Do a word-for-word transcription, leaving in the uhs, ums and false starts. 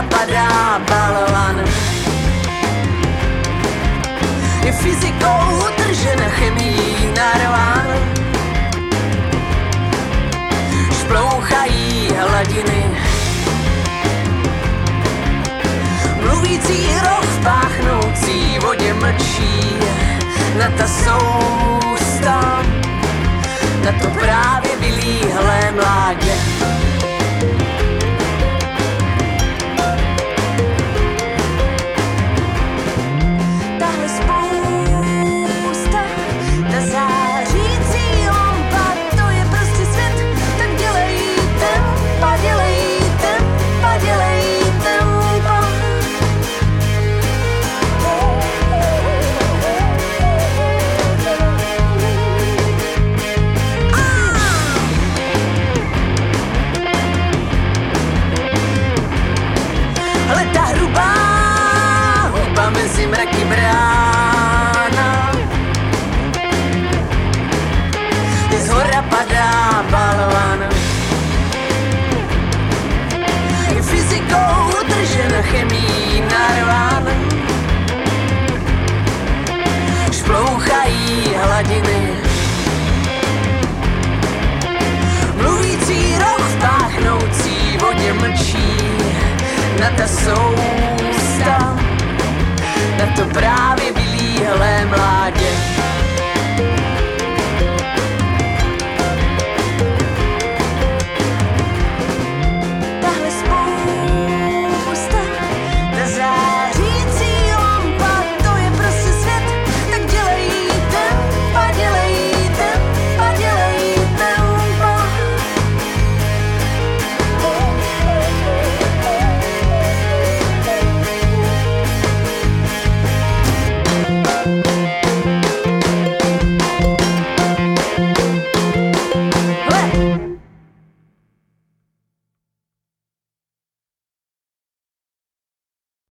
padá balvan. Je fyzikou udržen, chemií narván. Šplouchají hladiny, mluvící roh v páchnoucí vodě mlčí. Na ta sousta, na to právě vylíhlé mládě. Tahle spousta, ta zářící lampa, to je prostě svět, tak dělej tempa, dělej tempa, dělej tempa. Ale ta hrubá huba mezi mraky brána, zhora padá balvan. Je fyzikou udržen, chemií narván. Šplouchají hladiny, mluvící roh v páchnoucí vodě mlčí. Na ta sousta, na to právě vylíhlé mládě.